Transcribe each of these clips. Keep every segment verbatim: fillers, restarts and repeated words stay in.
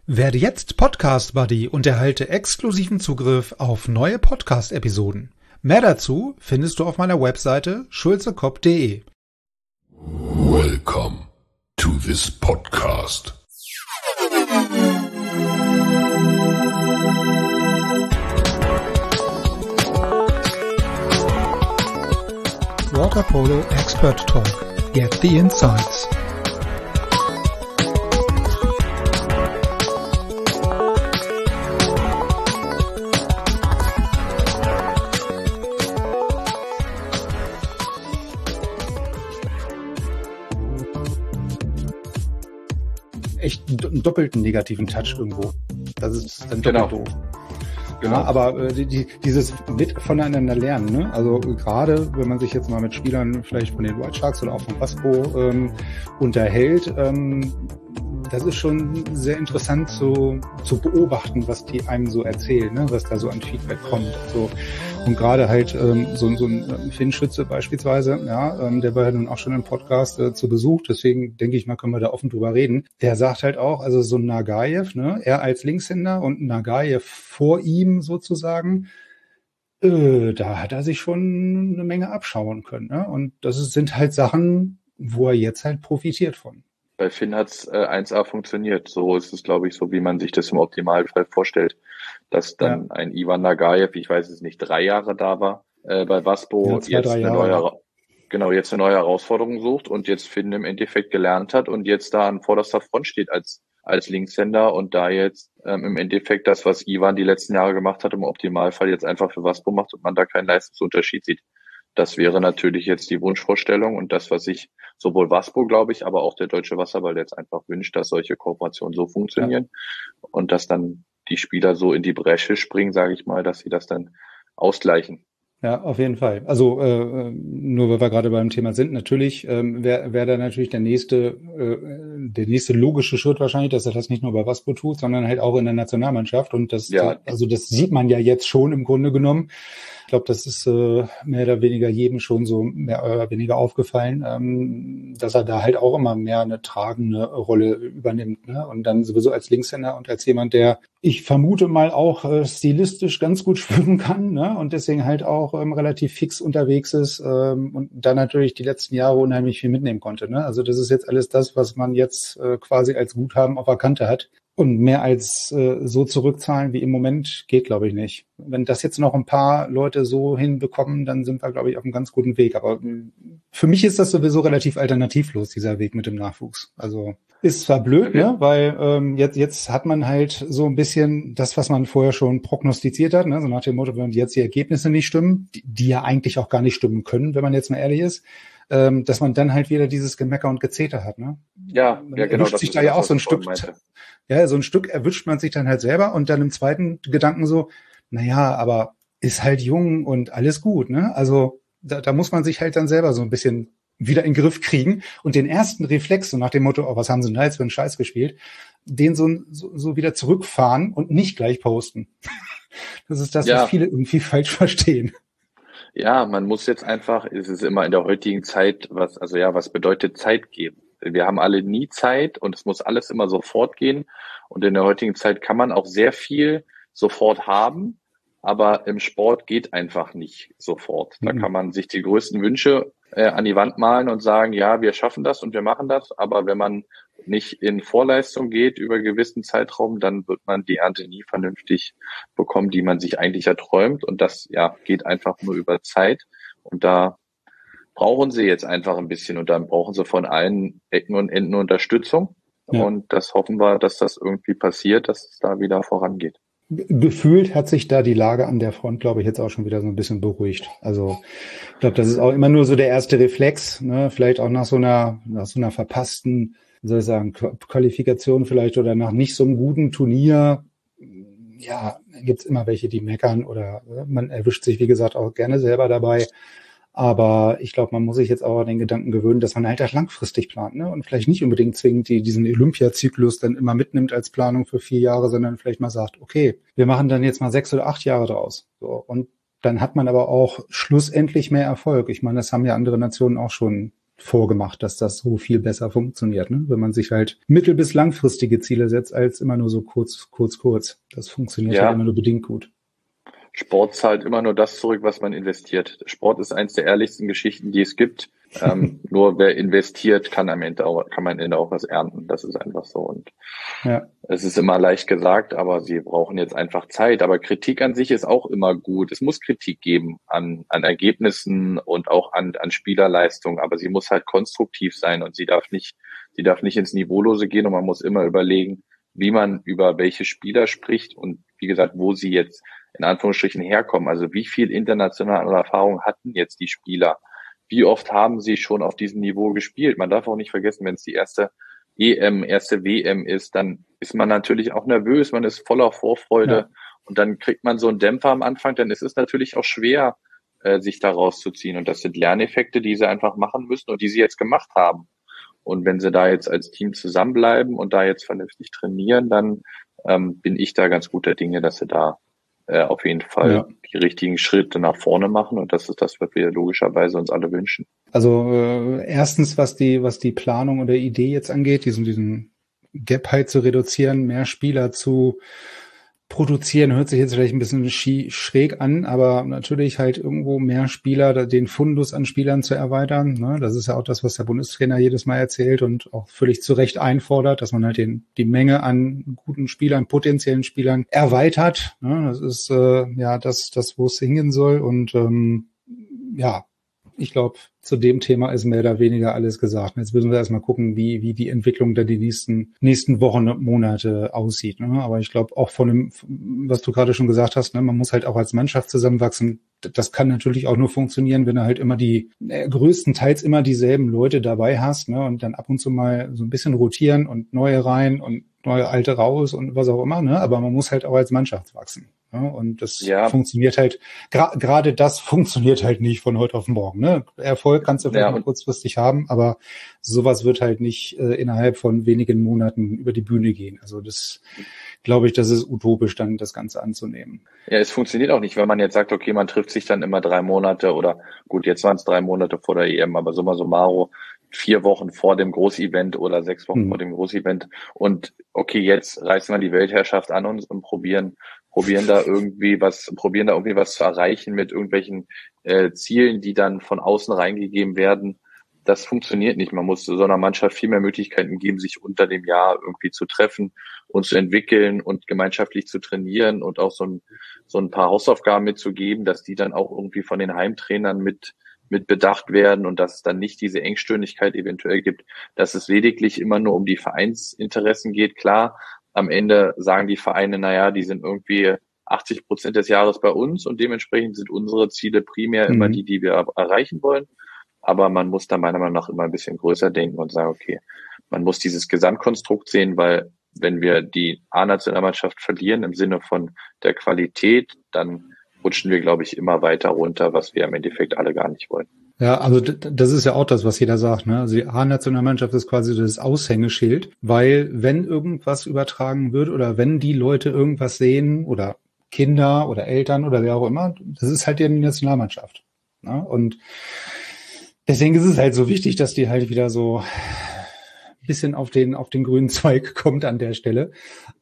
Werde jetzt Podcast-Buddy und erhalte exklusiven Zugriff auf neue Podcast-Episoden. Mehr dazu findest du auf meiner Webseite schulzekopf punkt de. Welcome to this podcast. Water Polo Expert Talk. Get the insights. Echt einen doppelten negativen Touch irgendwo. Das ist dann doppelt Genau. doof. Genau. Ja, aber äh, die, die, dieses mit voneinander lernen, ne? Also gerade wenn man sich jetzt mal mit Spielern vielleicht von den White Sharks oder auch von Waspo ähm, unterhält, ähm, das ist schon sehr interessant zu, zu beobachten, was die einem so erzählen, ne? Was da so an Feedback kommt. So. Und gerade halt ähm, so, so ein Finn Schütze beispielsweise, ja, ähm, der war ja nun auch schon im Podcast äh, zu Besuch, deswegen denke ich mal, können wir da offen drüber reden. Der sagt halt auch, also so ein Nagaev, ne, er als Linkshänder und Nagaev vor ihm sozusagen, äh, da hat er sich schon eine Menge abschauen können, ne? Und das ist, sind halt Sachen, wo er jetzt halt profitiert von. Bei Finn hat's äh, eins A funktioniert. So ist es, glaube ich, so wie man sich das im Optimalfall vorstellt. Dass dann ja. ein Ivan Nagaev, ich weiß es nicht, drei Jahre da war, äh, bei Waspo, ja, zwei, jetzt eine eine neue, genau, jetzt eine neue Herausforderung sucht und jetzt Finn im Endeffekt gelernt hat und jetzt da an vorderster Front steht als, als Linkshänder und da jetzt ähm, im Endeffekt das, was Ivan die letzten Jahre gemacht hat, im Optimalfall jetzt einfach für Waspo macht und man da keinen Leistungsunterschied sieht. Das wäre natürlich jetzt die Wunschvorstellung und das, was sich sowohl Waspo, glaube ich, aber auch der Deutsche Wasserball jetzt einfach wünscht, dass solche Kooperationen so funktionieren ja. und dass dann die Spieler so in die Bresche springen, sage ich mal, dass sie das dann ausgleichen. Ja, auf jeden Fall. Also äh, nur weil wir gerade beim Thema sind, natürlich ähm, wäre wär da natürlich der nächste, äh, der nächste logische Schritt wahrscheinlich, dass er das nicht nur bei Waspo tut, sondern halt auch in der Nationalmannschaft. Und das, ja. also das sieht man ja jetzt schon im Grunde genommen. Ich glaube, das ist äh, mehr oder weniger jedem schon so mehr oder weniger aufgefallen, ähm, dass er da halt auch immer mehr eine tragende Rolle übernimmt, ne? Und dann sowieso als Linkshänder und als jemand, der, ich vermute mal, auch äh, stilistisch ganz gut schwimmen kann, ne? Und deswegen halt auch ähm, relativ fix unterwegs ist ähm, und dann natürlich die letzten Jahre unheimlich viel mitnehmen konnte, ne? Also das ist jetzt alles das, was man jetzt äh, quasi als Guthaben auf der Kante hat. Und mehr als äh, so zurückzahlen wie im Moment geht, glaube ich, nicht. Wenn das jetzt noch ein paar Leute so hinbekommen, dann sind wir, glaube ich, auf einem ganz guten Weg. Aber für mich ist das sowieso relativ alternativlos, dieser Weg mit dem Nachwuchs. Also ist zwar blöd, ne, weil ähm, jetzt jetzt hat man halt so ein bisschen das, was man vorher schon prognostiziert hat, ne, so nach dem Motto, wenn jetzt die Ergebnisse nicht stimmen, die, die ja eigentlich auch gar nicht stimmen können, wenn man jetzt mal ehrlich ist, ähm, dass man dann halt wieder dieses Gemecker und Gezeter hat, ne? Ja, man ja, genau. Erwischt sich da ja auch so ein Stück. Ja, so ein Stück erwischt man sich dann halt selber und dann im zweiten Gedanken so, naja, aber ist halt jung und alles gut, ne? Also da, da muss man sich halt dann selber so ein bisschen wieder in den Griff kriegen und den ersten Reflex, so nach dem Motto, oh, was haben sie denn da jetzt für einen Scheiß gespielt, den so, so, so wieder zurückfahren und nicht gleich posten. Das ist das, ja. was viele irgendwie falsch verstehen. Ja, man muss jetzt einfach, es ist immer in der heutigen Zeit, was, also ja, was bedeutet Zeit geben? Wir haben alle nie Zeit und es muss alles immer sofort gehen. Und in der heutigen Zeit kann man auch sehr viel sofort haben, aber im Sport geht einfach nicht sofort. Da kann man sich die größten Wünsche äh, an die Wand malen und sagen, ja, wir schaffen das und wir machen das. Aber wenn man nicht in Vorleistung geht über einen gewissen Zeitraum, dann wird man die Ernte nie vernünftig bekommen, die man sich eigentlich erträumt. Und das ja geht einfach nur über Zeit. Und da brauchen sie jetzt einfach ein bisschen und dann brauchen sie von allen Ecken und Enden Unterstützung. Ja. Und das hoffen wir, dass das irgendwie passiert, dass es da wieder vorangeht. Gefühlt hat sich da die Lage an der Front, glaube ich, jetzt auch schon wieder so ein bisschen beruhigt. Also ich glaube, das ist auch immer nur so der erste Reflex, ne? Vielleicht auch nach so einer, nach so einer verpassten, wie soll ich sagen, Qualifikation vielleicht oder nach nicht so einem guten Turnier. Ja, gibt's immer welche, die meckern oder man erwischt sich, wie gesagt, auch gerne selber dabei. Aber ich glaube, man muss sich jetzt auch an den Gedanken gewöhnen, dass man halt auch langfristig plant, ne? Und vielleicht nicht unbedingt zwingend die, diesen Olympiazyklus dann immer mitnimmt als Planung für vier Jahre, sondern vielleicht mal sagt, okay, wir machen dann jetzt mal sechs oder acht Jahre draus. So, und dann hat man aber auch schlussendlich mehr Erfolg. Ich meine, das haben ja andere Nationen auch schon vorgemacht, dass das so viel besser funktioniert, ne? Wenn man sich halt mittel- bis langfristige Ziele setzt, als immer nur so kurz, kurz, kurz. Das funktioniert Ja. halt immer nur bedingt gut. Sport zahlt immer nur das zurück, was man investiert. Sport ist eins der ehrlichsten Geschichten, die es gibt. ähm, nur wer investiert, kann am Ende auch, kann man am Ende auch was ernten. Das ist einfach so. Und Ja. es ist immer leicht gesagt, aber sie brauchen jetzt einfach Zeit. Aber Kritik an sich ist auch immer gut. Es muss Kritik geben an, an Ergebnissen und auch an, an Spielerleistung, aber sie muss halt konstruktiv sein und sie darf nicht, sie darf nicht ins Niveaulose gehen und man muss immer überlegen, wie man über welche Spieler spricht und wie gesagt, wo sie jetzt in Anführungsstrichen herkommen. Also wie viel internationale Erfahrung hatten jetzt die Spieler? Wie oft haben sie schon auf diesem Niveau gespielt? Man darf auch nicht vergessen, wenn es die erste E M, erste W M ist, dann ist man natürlich auch nervös, man ist voller Vorfreude ja. Und dann kriegt man so einen Dämpfer am Anfang, dann ist es natürlich auch schwer, äh, sich da rauszuziehen. Und das sind Lerneffekte, die sie einfach machen müssen und die sie jetzt gemacht haben. Und wenn sie da jetzt als Team zusammenbleiben und da jetzt vernünftig trainieren, dann ähm, bin ich da ganz guter Dinge, dass sie da äh, auf jeden Fall ja. die richtigen Schritte nach vorne machen. Und das ist das, was wir logischerweise uns alle wünschen. Also äh, erstens, was die was die Planung oder Idee jetzt angeht, diesen diesen Gap halt zu reduzieren, mehr Spieler zu produzieren, hört sich jetzt vielleicht ein bisschen schräg an, aber natürlich halt irgendwo mehr Spieler, den Fundus an Spielern zu erweitern. Ne? Das ist ja auch das, was der Bundestrainer jedes Mal erzählt und auch völlig zu Recht einfordert, dass man halt den, die Menge an guten Spielern, potenziellen Spielern erweitert. Ne? Das ist äh, ja das, das, wo es hingehen soll. Und ähm, ja, ich glaube, zu dem Thema ist mehr oder weniger alles gesagt. Jetzt müssen wir erstmal gucken, wie wie die Entwicklung da die nächsten nächsten Wochen und Monate aussieht. Ne? Aber ich glaube auch von dem, was du gerade schon gesagt hast, ne, man muss halt auch als Mannschaft zusammenwachsen. Das kann natürlich auch nur funktionieren, wenn du halt immer die äh, größtenteils immer dieselben Leute dabei hast, ne, und dann ab und zu mal so ein bisschen rotieren und neue rein und neue alte raus und was auch immer. Ne? Aber man muss halt auch als Mannschaft wachsen. Ja, und das ja. funktioniert halt, gra- gerade das funktioniert halt nicht von heute auf morgen. Ne? Erfolg kannst du vielleicht ja. mal kurzfristig haben, aber sowas wird halt nicht äh, innerhalb von wenigen Monaten über die Bühne gehen. Also das glaube ich, das ist utopisch, dann das Ganze anzunehmen. Ja, es funktioniert auch nicht, wenn man jetzt sagt, okay, man trifft sich dann immer drei Monate oder gut, jetzt waren es drei Monate vor der E M, aber summa summarum vier Wochen vor dem Großevent oder sechs Wochen hm. vor dem Großevent und okay, jetzt reißen wir die Weltherrschaft an uns und probieren probieren da irgendwie was, probieren da irgendwie was zu erreichen mit irgendwelchen äh, Zielen, die dann von außen reingegeben werden. Das funktioniert nicht. Man muss so einer Mannschaft viel mehr Möglichkeiten geben, sich unter dem Jahr irgendwie zu treffen und zu entwickeln und gemeinschaftlich zu trainieren und auch so ein, so ein paar Hausaufgaben mitzugeben, dass die dann auch irgendwie von den Heimtrainern mit mit bedacht werden und dass es dann nicht diese Engstirnigkeit eventuell gibt, dass es lediglich immer nur um die Vereinsinteressen geht. Klar, am Ende sagen die Vereine, naja, die sind irgendwie achtzig Prozent des Jahres bei uns und dementsprechend sind unsere Ziele primär mhm. immer die, die wir erreichen wollen. Aber man muss da meiner Meinung nach immer ein bisschen größer denken und sagen, okay, man muss dieses Gesamtkonstrukt sehen, weil wenn wir die A-Nationalmannschaft verlieren im Sinne von der Qualität, dann rutschen wir, glaube ich, immer weiter runter, was wir im Endeffekt alle gar nicht wollen. Ja, also das ist ja auch das, was jeder sagt, ne? Also die A-Nationalmannschaft ist quasi das Aushängeschild, weil wenn irgendwas übertragen wird oder wenn die Leute irgendwas sehen oder Kinder oder Eltern oder wer auch immer, das ist halt die Nationalmannschaft. Ne? Und deswegen ist es halt so wichtig, dass die halt wieder so ein bisschen auf den auf den grünen Zweig kommt an der Stelle.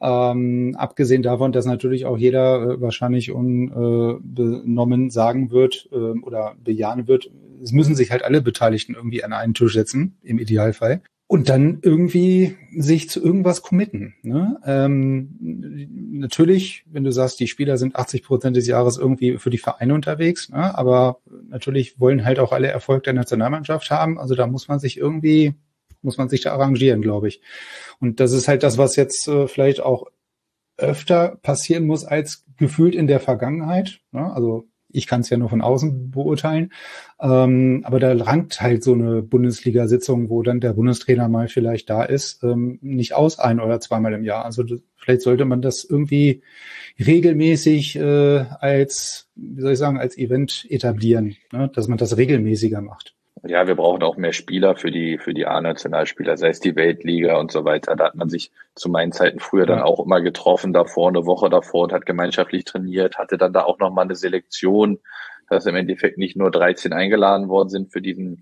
Ähm, abgesehen davon, dass natürlich auch jeder äh, wahrscheinlich unbenommen äh, sagen wird äh, oder bejahen wird, es müssen sich halt alle Beteiligten irgendwie an einen Tisch setzen, im Idealfall. Und dann irgendwie sich zu irgendwas committen. Ne? Ähm, natürlich, wenn du sagst, die Spieler sind achtzig Prozent des Jahres irgendwie für die Vereine unterwegs, ne? Aber natürlich wollen halt auch alle Erfolg der Nationalmannschaft haben. Also da muss man sich irgendwie, muss man sich da arrangieren, glaube ich. Und das ist halt das, was jetzt äh, vielleicht auch öfter passieren muss als gefühlt in der Vergangenheit. Ne? Also ich kann es ja nur von außen beurteilen, ähm, aber da rankt halt so eine Bundesliga-Sitzung, wo dann der Bundestrainer mal vielleicht da ist, ähm, nicht aus ein- oder zweimal im Jahr. Also das, vielleicht sollte man das irgendwie regelmäßig äh, als, wie soll ich sagen, als Event etablieren, ne? Dass man das regelmäßiger macht. Ja, wir brauchen auch mehr Spieler für die für die A-Nationalspieler, sei es die Weltliga und so weiter. Da hat man sich zu meinen Zeiten früher dann auch immer getroffen davor, eine Woche davor und hat gemeinschaftlich trainiert, hatte dann da auch nochmal eine Selektion, dass im Endeffekt nicht nur dreizehn eingeladen worden sind für diesen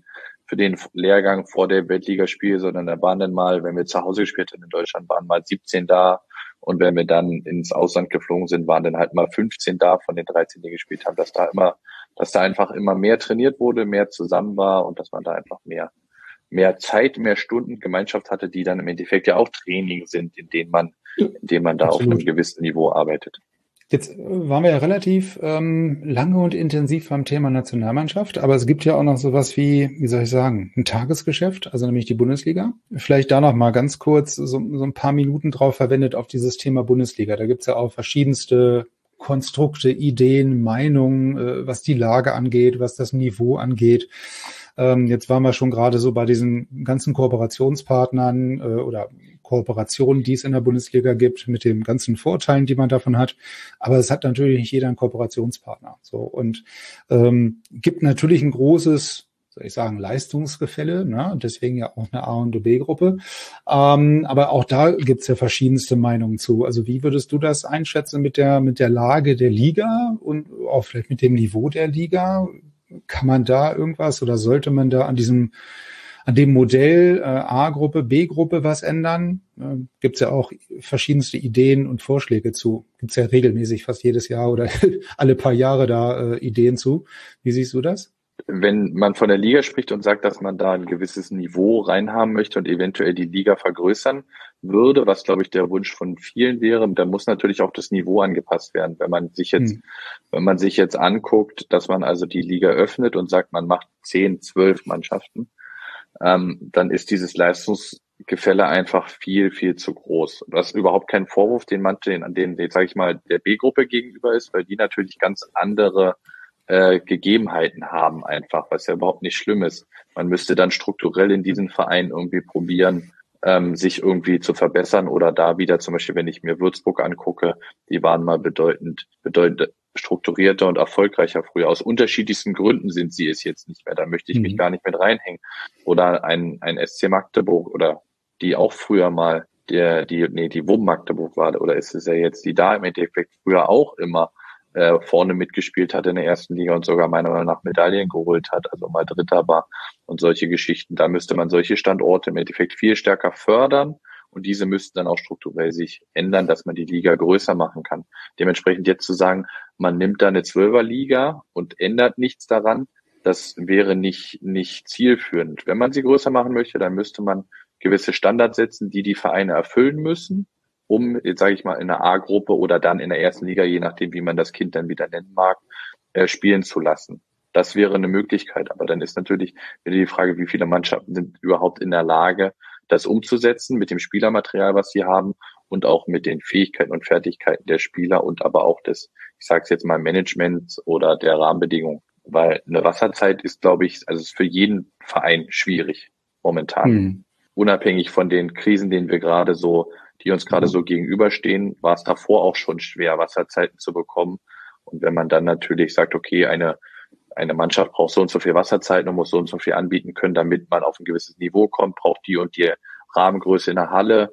für den Lehrgang vor dem Weltligaspiel, sondern da waren dann mal, wenn wir zu Hause gespielt haben in Deutschland, waren mal siebzehn da. Und wenn wir dann ins Ausland geflogen sind, waren dann halt mal fünfzehn da von den dreizehn, die gespielt haben, dass da immer, dass da einfach immer mehr trainiert wurde, mehr zusammen war und dass man da einfach mehr, mehr Zeit, mehr Stunden Gemeinschaft hatte, die dann im Endeffekt ja auch Training sind, in denen man, in denen man da Absolut. Auf einem gewissen Niveau arbeitet. Jetzt waren wir ja relativ ähm, lange und intensiv beim Thema Nationalmannschaft, aber es gibt ja auch noch sowas wie, wie soll ich sagen, ein Tagesgeschäft, also nämlich die Bundesliga. Vielleicht da noch mal ganz kurz so, so ein paar Minuten drauf verwendet auf dieses Thema Bundesliga. Da gibt's ja auch verschiedenste Konstrukte, Ideen, Meinungen, äh, was die Lage angeht, was das Niveau angeht. Ähm, jetzt waren wir schon gerade so bei diesen ganzen Kooperationspartnern äh, oder Kooperationen, die es in der Bundesliga gibt, mit den ganzen Vorteilen, die man davon hat. Aber es hat natürlich nicht jeder einen Kooperationspartner. So und ähm, gibt natürlich ein großes, soll ich sagen, Leistungsgefälle, ne? Deswegen ja auch eine A- und B-Gruppe. Ähm, aber auch da gibt's ja verschiedenste Meinungen zu. Also wie würdest du das einschätzen mit der mit der Lage der Liga und auch vielleicht mit dem Niveau der Liga? Kann man da irgendwas oder sollte man da an diesem an dem Modell äh, A-Gruppe, B-Gruppe was ändern? Äh, gibt's ja auch verschiedenste Ideen und Vorschläge zu. Gibt's ja regelmäßig fast jedes Jahr oder alle paar Jahre da äh, Ideen zu. Wie siehst du das? Wenn man von der Liga spricht und sagt, dass man da ein gewisses Niveau reinhaben möchte und eventuell die Liga vergrößern würde, was, glaube ich, der Wunsch von vielen wäre, dann muss natürlich auch das Niveau angepasst werden. Wenn man sich jetzt, hm. wenn man sich jetzt anguckt, dass man also die Liga öffnet und sagt, man macht zehn, zwölf Mannschaften, ähm, dann ist dieses Leistungsgefälle einfach viel, viel zu groß. Was überhaupt kein Vorwurf den manchen, an denen, sage ich mal, der B-Gruppe gegenüber ist, weil die natürlich ganz andere äh, Gegebenheiten haben einfach, was ja überhaupt nicht schlimm ist. Man müsste dann strukturell in diesen Vereinen irgendwie probieren, ähm, sich irgendwie zu verbessern oder da wieder, zum Beispiel, wenn ich mir Würzburg angucke, die waren mal bedeutend, bedeutend strukturierter und erfolgreicher früher. Aus unterschiedlichsten Gründen sind sie es jetzt nicht mehr. Da möchte ich mich mhm. gar nicht mit reinhängen. Oder ein, ein S C Magdeburg oder die auch früher mal, der, die, nee, die W U M Magdeburg war, oder ist es ja jetzt, die da im Endeffekt früher auch immer äh, vorne mitgespielt hat in der ersten Liga und sogar meiner Meinung nach Medaillen geholt hat, also mal Dritter war und solche Geschichten. Da müsste man solche Standorte im Endeffekt viel stärker fördern. Und diese müssten dann auch strukturell sich ändern, dass man die Liga größer machen kann. Dementsprechend jetzt zu sagen, man nimmt da eine Zwölferliga und ändert nichts daran, das wäre nicht, nicht zielführend. Wenn man sie größer machen möchte, dann müsste man gewisse Standards setzen, die die Vereine erfüllen müssen, um, jetzt sage ich mal, in der A-Gruppe oder dann in der ersten Liga, je nachdem, wie man das Kind dann wieder nennen mag, äh, spielen zu lassen. Das wäre eine Möglichkeit. Aber dann ist natürlich wieder die Frage, wie viele Mannschaften sind überhaupt in der Lage, das umzusetzen mit dem Spielermaterial, was sie haben und auch mit den Fähigkeiten und Fertigkeiten der Spieler und aber auch des, ich sage es jetzt mal, Managements oder der Rahmenbedingungen. Weil eine Wasserzeit ist, glaube ich, also ist für jeden Verein schwierig momentan. Mhm. Unabhängig von den Krisen, denen wir gerade so, die uns gerade mhm. so gegenüberstehen, war es davor auch schon schwer, Wasserzeiten zu bekommen. Und wenn man dann natürlich sagt, okay, eine Eine Mannschaft braucht so und so viel Wasserzeiten und muss so und so viel anbieten können, damit man auf ein gewisses Niveau kommt, braucht die und die Rahmengröße in der Halle.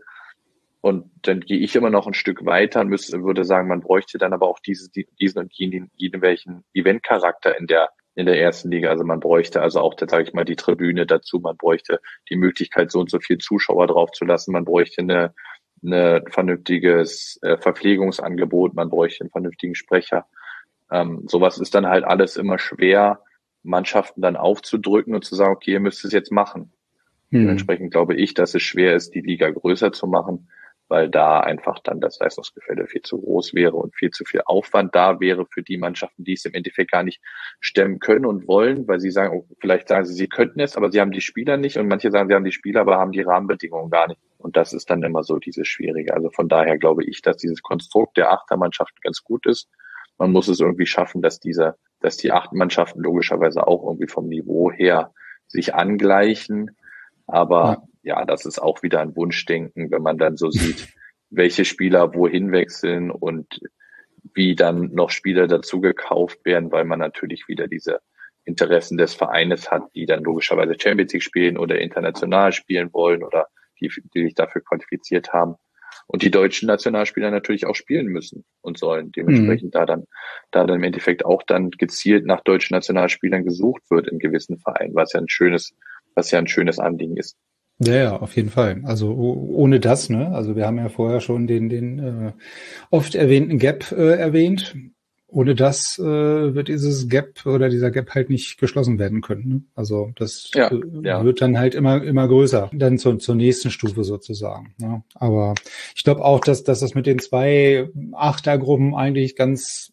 Und dann gehe ich immer noch ein Stück weiter und müsste, würde sagen, man bräuchte dann aber auch dieses, diesen und jeden, jeden welchen Eventcharakter in der, in der ersten Liga. Also man bräuchte also auch, da sage ich mal, die Tribüne dazu. Man bräuchte die Möglichkeit, so und so viel Zuschauer draufzulassen. Man bräuchte eine, eine vernünftiges Verpflegungsangebot. Man bräuchte einen vernünftigen Sprecher. Ähm, sowas ist dann halt alles immer schwer, Mannschaften dann aufzudrücken und zu sagen, okay, ihr müsst es jetzt machen. Hm. Dementsprechend glaube ich, dass es schwer ist, die Liga größer zu machen, weil da einfach dann das Leistungsgefälle viel zu groß wäre und viel zu viel Aufwand da wäre für die Mannschaften, die es im Endeffekt gar nicht stemmen können und wollen, weil sie sagen, oh, vielleicht sagen sie, sie könnten es, aber sie haben die Spieler nicht und manche sagen, sie haben die Spieler, aber haben die Rahmenbedingungen gar nicht. Und das ist dann immer so dieses Schwierige. Also von daher glaube ich, dass dieses Konstrukt der Achtermannschaften ganz gut ist. Man muss es irgendwie schaffen, dass diese, dass die acht Mannschaften logischerweise auch irgendwie vom Niveau her sich angleichen. Aber ja, ja das ist auch wieder ein Wunschdenken, wenn man dann so sieht, welche Spieler wohin wechseln und wie dann noch Spieler dazu gekauft werden, weil man natürlich wieder diese Interessen des Vereines hat, die dann logischerweise Champions League spielen oder international spielen wollen oder die, die sich dafür qualifiziert haben. Und die deutschen Nationalspieler natürlich auch spielen müssen und sollen. Dementsprechend mhm. da dann, da dann im Endeffekt auch dann gezielt nach deutschen Nationalspielern gesucht wird in gewissen Vereinen, was ja ein schönes, was ja ein schönes Anliegen ist. Ja, ja, auf jeden Fall. Also ohne das, ne? Also wir haben ja vorher schon den den äh, oft erwähnten Gap äh, erwähnt. Ohne das äh, wird dieses Gap oder dieser Gap halt nicht geschlossen werden können. Ne? Also das ja, äh, ja. wird dann halt immer immer größer, dann zur, zur nächsten Stufe sozusagen. Ne? Aber ich glaube auch, dass, dass das mit den zwei Achtergruppen eigentlich ganz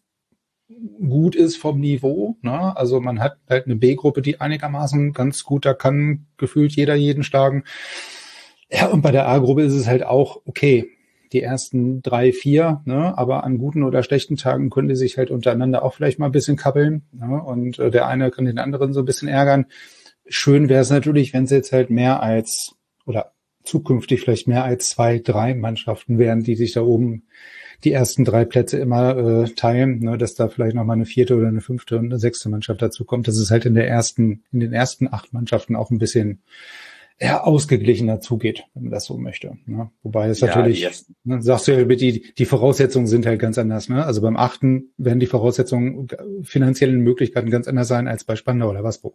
gut ist vom Niveau. Ne? Also man hat halt eine B-Gruppe, die einigermaßen ganz gut, da kann gefühlt jeder jeden schlagen. Ja, und bei der A-Gruppe ist es halt auch okay. Die ersten drei, vier, ne? Aber an guten oder schlechten Tagen können die sich halt untereinander auch vielleicht mal ein bisschen kabbeln. Ne? Und äh, der eine kann den anderen so ein bisschen ärgern. Schön wäre es natürlich, wenn es jetzt halt mehr als oder zukünftig vielleicht mehr als zwei, drei Mannschaften wären, die sich da oben die ersten drei Plätze immer äh, teilen, ne, dass da vielleicht noch mal eine vierte oder eine fünfte und eine sechste Mannschaft dazu kommt. Das ist halt in der ersten, in den ersten acht Mannschaften auch ein bisschen eher ausgeglichener zugeht, wenn man das so möchte. Ne? Wobei es ja, natürlich, ne, sagst du ja, die, die Voraussetzungen sind halt ganz anders. Ne? Also beim achten werden die Voraussetzungen, finanziellen Möglichkeiten ganz anders sein als bei Spandau oder Waspo.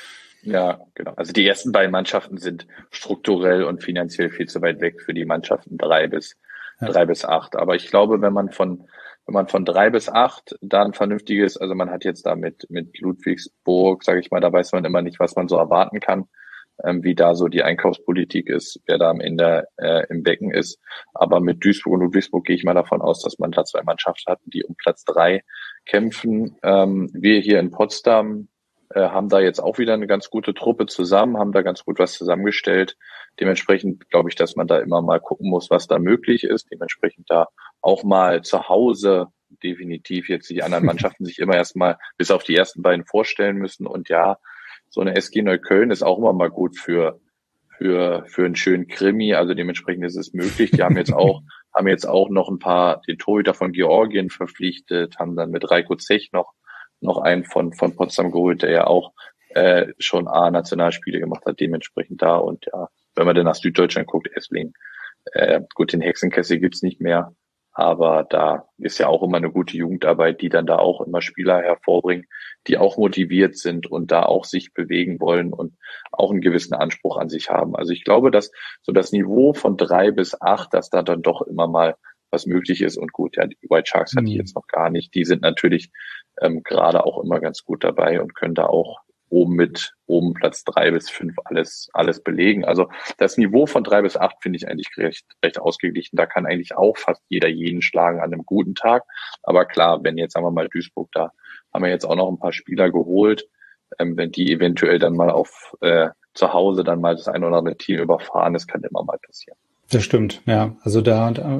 Ja, genau. Also die ersten beiden Mannschaften sind strukturell und finanziell viel zu weit weg für die Mannschaften drei bis ja. drei bis acht. Aber ich glaube, wenn man von wenn man von drei bis acht da ein vernünftiges, also man hat jetzt da mit mit Ludwigsburg, sage ich mal, da weiß man immer nicht, was man so erwarten kann, ähm, wie da so die Einkaufspolitik ist, wer da am Ende äh, im Becken ist. Aber mit Duisburg und Ludwigsburg gehe ich mal davon aus, dass man da zwei Mannschaften hat, die um Platz drei kämpfen. Ähm, wir hier in Potsdam haben da jetzt auch wieder eine ganz gute Truppe zusammen, haben da ganz gut was zusammengestellt. Dementsprechend glaube ich, dass man da immer mal gucken muss, was da möglich ist. Dementsprechend da auch mal zu Hause definitiv jetzt die anderen Mannschaften sich immer erstmal bis auf die ersten beiden vorstellen müssen. Und ja, so eine S G Neukölln ist auch immer mal gut für für für einen schönen Krimi. Also dementsprechend ist es möglich. Die haben jetzt auch haben jetzt auch noch ein paar den Torhüter von Georgien verpflichtet, haben dann mit Reiko Zech noch noch einen von von Potsdam geholt, der ja auch äh, schon A-Nationalspiele gemacht hat, dementsprechend da. Und ja, wenn man dann nach Süddeutschland guckt, Esslingen, äh, gut, den Hexenkessel gibt's nicht mehr, aber da ist ja auch immer eine gute Jugendarbeit, die dann da auch immer Spieler hervorbringen, die auch motiviert sind und da auch sich bewegen wollen und auch einen gewissen Anspruch an sich haben. Also ich glaube, dass so das Niveau von drei bis acht, dass da dann doch immer mal was möglich ist. Und gut, ja, die White Sharks hatte ich jetzt noch gar nicht. Die sind natürlich ähm, gerade auch immer ganz gut dabei und können da auch oben mit, oben Platz drei bis fünf alles, alles belegen. Also das Niveau von drei bis acht finde ich eigentlich recht, recht ausgeglichen. Da kann eigentlich auch fast jeder jeden schlagen an einem guten Tag. Aber klar, wenn jetzt, sagen wir mal, Duisburg, da haben wir jetzt auch noch ein paar Spieler geholt, ähm, wenn die eventuell dann mal auf, äh, zu Hause dann mal das ein oder andere Team überfahren, das kann immer mal passieren. Das stimmt, ja. Also da, da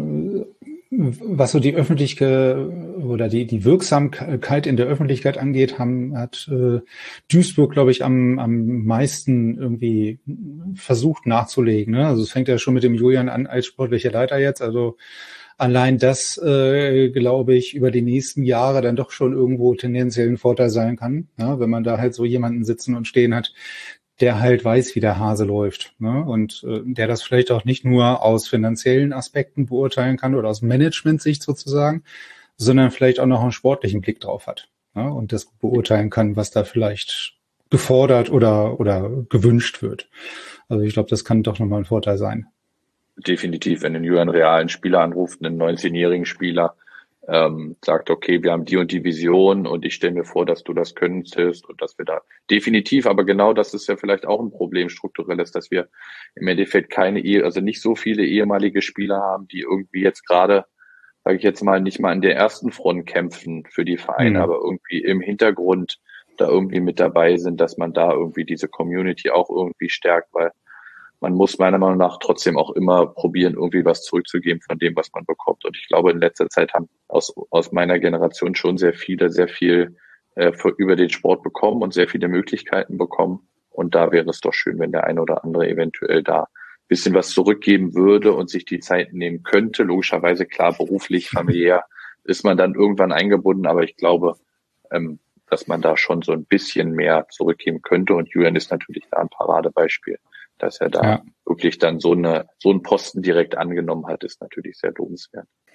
was so die öffentliche oder die die Wirksamkeit in der Öffentlichkeit angeht, haben hat äh, Duisburg, glaube ich, am am meisten irgendwie versucht nachzulegen. Ne? Also es fängt ja schon mit dem Julian an als sportlicher Leiter jetzt. Also allein das, äh, glaube ich, über die nächsten Jahre dann doch schon irgendwo tendenziell ein Vorteil sein kann, ne? Wenn man da halt so jemanden sitzen und stehen hat, der halt weiß, wie der Hase läuft, ne? Und äh, der das vielleicht auch nicht nur aus finanziellen Aspekten beurteilen kann oder aus Management-Sicht sozusagen, sondern vielleicht auch noch einen sportlichen Blick drauf hat, ne? Und das beurteilen kann, was da vielleicht gefordert oder oder gewünscht wird. Also ich glaube, das kann doch nochmal ein Vorteil sein. Definitiv, wenn ein einen realen Spieler anruft, einen neunzehnjährigen Spieler, ähm, sagt, okay, wir haben die und die Vision und ich stelle mir vor, dass du das könntest und dass wir da definitiv, aber genau das ist ja vielleicht auch ein Problem strukturelles, dass wir im Endeffekt keine, Ehe, also nicht so viele ehemalige Spieler haben, die irgendwie jetzt gerade, sage ich jetzt mal, nicht mal an der ersten Front kämpfen für die Vereine, mhm. aber irgendwie im Hintergrund da irgendwie mit dabei sind, dass man da irgendwie diese Community auch irgendwie stärkt, weil man muss meiner Meinung nach trotzdem auch immer probieren, irgendwie was zurückzugeben von dem, was man bekommt. Und ich glaube, in letzter Zeit haben aus, aus meiner Generation schon sehr viele, sehr viel äh, für, über den Sport bekommen und sehr viele Möglichkeiten bekommen. Und da wäre es doch schön, wenn der eine oder andere eventuell da ein bisschen was zurückgeben würde und sich die Zeit nehmen könnte. Logischerweise, klar, beruflich, familiär ist man dann irgendwann eingebunden. Aber ich glaube, ähm, dass man da schon so ein bisschen mehr zurückgeben könnte. Und Julian ist natürlich da ein Paradebeispiel. Dass er da ja. wirklich dann so eine so einen Posten direkt angenommen hat, ist natürlich sehr lobenswert.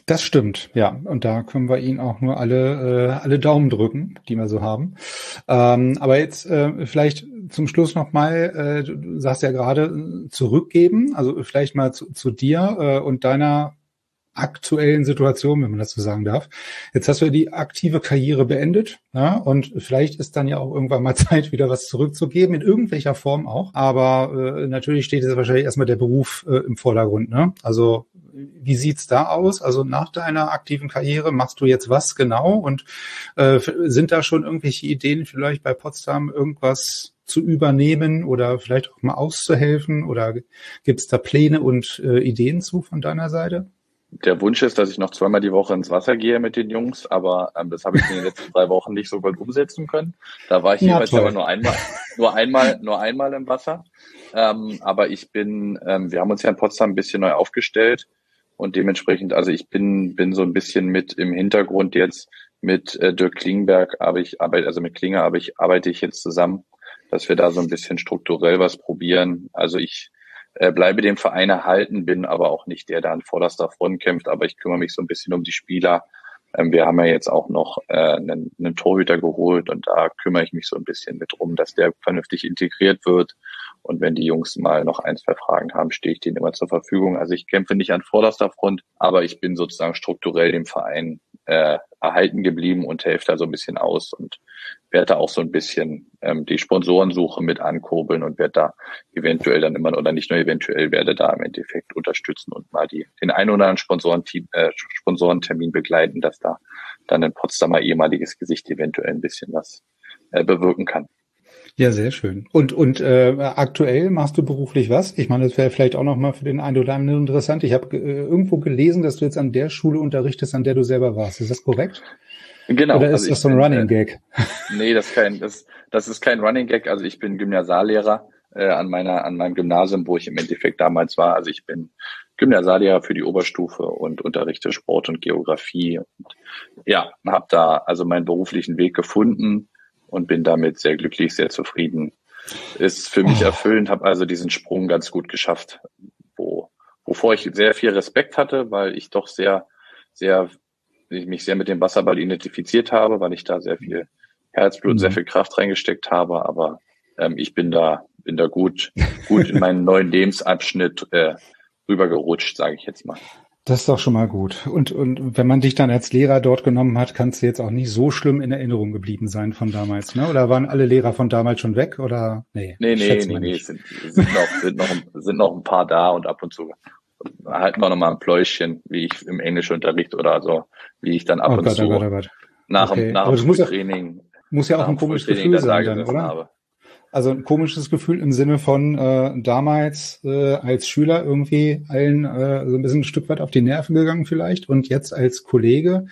Das stimmt, ja. Und da können wir Ihnen auch nur alle, äh, alle Daumen drücken, die wir so haben. Ähm, aber jetzt äh, vielleicht zum Schluss nochmal, äh, du, du sagst ja gerade zurückgeben, also vielleicht mal zu, zu dir äh, und deiner aktuellen Situation, wenn man das so sagen darf. Jetzt hast du ja die aktive Karriere beendet, ja, und vielleicht ist dann ja auch irgendwann mal Zeit, wieder was zurückzugeben, in irgendwelcher Form auch. Aber äh, natürlich steht jetzt wahrscheinlich erstmal der Beruf äh, im Vordergrund, ne? Also wie sieht's da aus? Also nach deiner aktiven Karriere machst du jetzt was genau? Und äh, sind da schon irgendwelche Ideen vielleicht bei Potsdam irgendwas zu übernehmen oder vielleicht auch mal auszuhelfen? Oder gibt's da Pläne und äh, Ideen zu von deiner Seite? Der Wunsch ist, dass ich noch zweimal die Woche ins Wasser gehe mit den Jungs, aber ähm, das habe ich in den letzten drei Wochen nicht so gut umsetzen können. Da war ich Ja, jeweils toll. aber nur einmal, nur einmal, nur einmal im Wasser. Ähm, aber ich bin, ähm, wir haben uns ja in Potsdam ein bisschen neu aufgestellt und dementsprechend, also ich bin, bin so ein bisschen mit im Hintergrund jetzt mit äh, Dirk Klingberg, aber ich arbeite, also mit Klinger, aber ich arbeite ich jetzt zusammen, dass wir da so ein bisschen strukturell was probieren. Also ich Äh, bleibe dem Verein erhalten, bin aber auch nicht der, der an vorderster Front kämpft, aber ich kümmere mich so ein bisschen um die Spieler. Ähm, wir haben ja jetzt auch noch äh, einen, einen Torhüter geholt und da kümmere ich mich so ein bisschen mit drum, dass der vernünftig integriert wird. Und wenn die Jungs mal noch ein, zwei Fragen haben, stehe ich denen immer zur Verfügung. Also ich kämpfe nicht an vorderster Front, aber ich bin sozusagen strukturell dem Verein äh, erhalten geblieben und helfe da so ein bisschen aus und werde da auch so ein bisschen ähm, die Sponsorensuche mit ankurbeln und werde da eventuell dann immer, oder nicht nur eventuell, werde da im Endeffekt unterstützen und mal die den einen oder anderen Sponsorenteam, äh, Sponsorentermin begleiten, dass da dann ein Potsdamer ehemaliges Gesicht eventuell ein bisschen was äh, bewirken kann. Ja, sehr schön. Und und äh, aktuell machst du beruflich was? Ich meine, das wäre vielleicht auch noch mal für den einen oder anderen interessant. Ich habe äh, irgendwo gelesen, dass du jetzt an der Schule unterrichtest, an der du selber warst. Ist das korrekt? Genau. Oder ist also das so ein bin, Running äh, Gag? Nee, das ist kein, das, das ist kein Running Gag. Also ich bin Gymnasiallehrer äh, an meiner, an meinem Gymnasium, wo ich im Endeffekt damals war. Also ich bin Gymnasiallehrer für die Oberstufe und unterrichte Sport und Geografie. Und ja, habe da also meinen beruflichen Weg gefunden und bin damit sehr glücklich, sehr zufrieden. Ist für mich Oh. erfüllend, habe also diesen Sprung ganz gut geschafft, wo, wovor ich sehr viel Respekt hatte, weil ich doch sehr, sehr, ich mich sehr mit dem Wasserball identifiziert habe, weil ich da sehr viel Herzblut, Mhm. sehr viel Kraft reingesteckt habe, aber ähm, ich bin da, bin da gut, gut in meinen neuen Lebensabschnitt äh, rübergerutscht, sage ich jetzt mal. Das ist doch schon mal gut. Und und wenn man dich dann als Lehrer dort genommen hat, kannst du jetzt auch nicht so schlimm in Erinnerung geblieben sein von damals, ne? Oder waren alle Lehrer von damals schon weg? Oder nee? Nee, ich nee, schätze nee, mal nee, nicht. es sind, es sind noch, sind noch, sind noch ein paar da und ab und zu halten wir noch mal ein Pläuschen, wie ich im Englischunterricht oder so, wie ich dann ab Oh und Gott, zu oh Gott, oh Gott. nach Okay. dem, nach Aber dem das muss ja, Frühtraining, muss ja auch nach ein dem komisches Frühtraining Gefühl da sein dann, gesessen oder? habe. Also ein komisches Gefühl im Sinne von äh, damals äh, als Schüler irgendwie allen äh, so ein bisschen ein Stück weit auf die Nerven gegangen vielleicht und jetzt als Kollege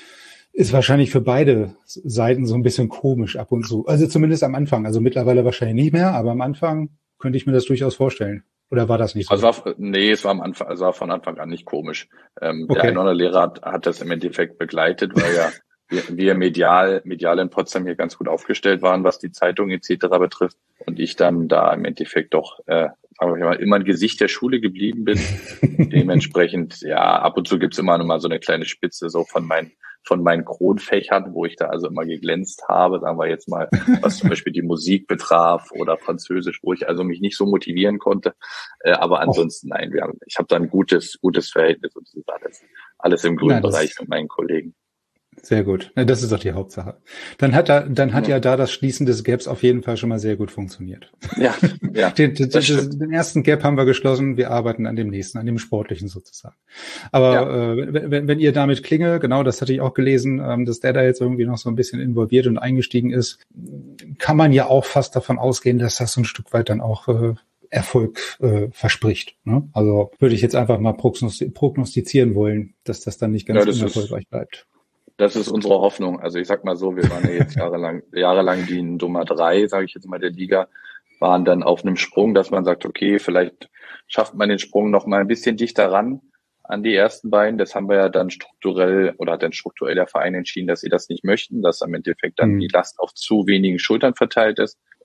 ist wahrscheinlich für beide Seiten so ein bisschen komisch ab und zu. Also zumindest am Anfang. Also mittlerweile wahrscheinlich nicht mehr, aber am Anfang könnte ich mir das durchaus vorstellen. Oder war das nicht so? Also war, nee, es war am Anfang, also war von Anfang an nicht komisch. Ähm, Okay. Der eine oder andere Lehrer hat, hat das im Endeffekt begleitet, weil ja wir, wir medial, medial in Potsdam hier ganz gut aufgestellt waren, was die Zeitung et cetera betrifft. Und ich dann da im Endeffekt doch, äh, sagen wir mal, immer ein Gesicht der Schule geblieben bin. Dementsprechend, ja, ab und zu gibt's immer noch mal so eine kleine Spitze so von meinen von meinen Kronfächern, wo ich da also immer geglänzt habe, sagen wir jetzt mal, was zum Beispiel die Musik betraf oder Französisch, wo ich also mich nicht so motivieren konnte. Äh, aber ansonsten, nein, wir haben, ich habe da ein gutes, gutes Verhältnis und das ist alles, alles im grünen Na, das- Bereich mit meinen Kollegen. Sehr gut. Na, das ist doch die Hauptsache. Dann hat da, dann hat Ja. ja da das Schließen des Gaps auf jeden Fall schon mal sehr gut funktioniert. Ja, ja. Den, den, das stimmt. den ersten Gap haben wir geschlossen. Wir arbeiten an dem nächsten, an dem sportlichen sozusagen. Aber Ja. äh, wenn, wenn ihr damit Klinge, genau, das hatte ich auch gelesen, ähm, dass der da jetzt irgendwie noch so ein bisschen involviert und eingestiegen ist, kann man ja auch fast davon ausgehen, dass das so ein Stück weit dann auch äh, Erfolg äh, verspricht. Ne? Also würde ich jetzt einfach mal prognosti- prognostizieren wollen, dass das dann nicht ganz Ja, das ist- unerfolgreich bleibt. Das ist unsere Hoffnung. Also ich sag mal so, wir waren ja jetzt jahrelang, jahrelang die Nummer drei, sage ich jetzt mal, der Liga, waren dann auf einem Sprung, dass man sagt, okay, vielleicht schafft man den Sprung noch mal ein bisschen dichter ran an die ersten beiden. Das haben wir ja dann strukturell oder hat dann strukturell der Verein entschieden, dass sie das nicht möchten, dass am Endeffekt dann Mhm. die Last auf zu wenigen Schultern verteilt ist.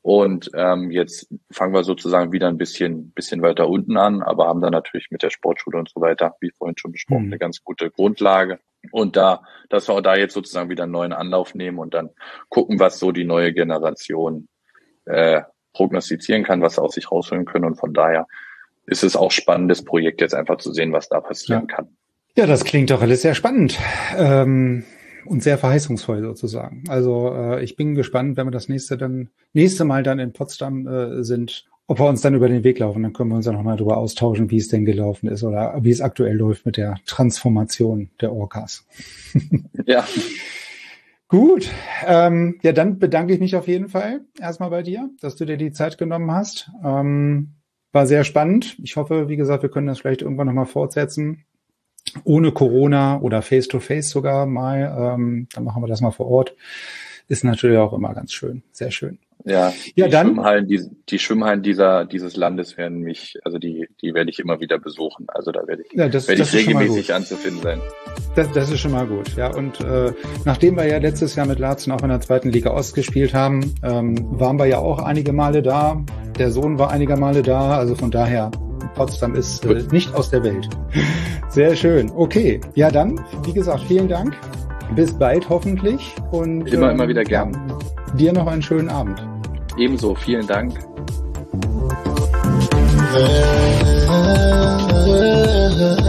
Und ähm, jetzt fangen wir sozusagen wieder ein bisschen bisschen weiter unten an, aber haben dann natürlich mit der Sportschule und so weiter, wie vorhin schon besprochen, mhm. eine ganz gute Grundlage. Und da, dass wir auch da jetzt sozusagen wieder einen neuen Anlauf nehmen und dann gucken, was so die neue Generation äh, prognostizieren kann, was sie aus sich rausholen können. Und von daher ist es auch spannendes Projekt, jetzt einfach zu sehen, was da passieren ja. kann. Ja, das klingt doch alles sehr spannend. Ähm Und sehr verheißungsvoll sozusagen. Also äh, ich bin gespannt, wenn wir das nächste dann nächste Mal dann in Potsdam äh, sind, ob wir uns dann über den Weg laufen. Dann können wir uns ja nochmal darüber austauschen, wie es denn gelaufen ist oder wie es aktuell läuft mit der Transformation der Orcas. Ja. Gut. Ähm, ja, dann bedanke ich mich auf jeden Fall erstmal bei dir, dass du dir die Zeit genommen hast. Ähm, war sehr spannend. Ich hoffe, wie gesagt, wir können das vielleicht irgendwann nochmal fortsetzen. Ohne Corona oder Face-to-Face sogar mal, ähm, dann machen wir das mal vor Ort. Ist natürlich auch immer ganz schön, sehr schön. Ja, ja die dann, Schwimmhallen, die, die Schwimmhallen dieser dieses Landes werden mich, also die die werde ich immer wieder besuchen. Also da werde ich, ja, das, werde das ich regelmäßig anzufinden sein. Das, das ist schon mal gut, ja. Und äh, nachdem wir ja letztes Jahr mit Laatzen auch in der zweiten Liga Ost gespielt haben, ähm, waren wir ja auch einige Male da. Der Sohn war einige Male da, also von daher, Potsdam ist äh, nicht aus der Welt. Sehr schön. Okay, ja dann, wie gesagt, vielen Dank. Bis bald hoffentlich. Und immer, ähm, immer wieder gern. Dir noch einen schönen Abend. Ebenso, vielen Dank. Uh, uh, uh, uh.